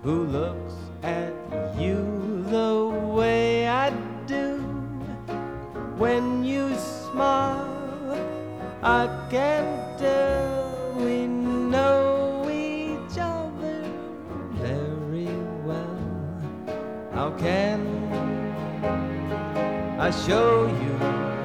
who looks at you the way I do. When you smile, I can tell we know each other very well. How can I show you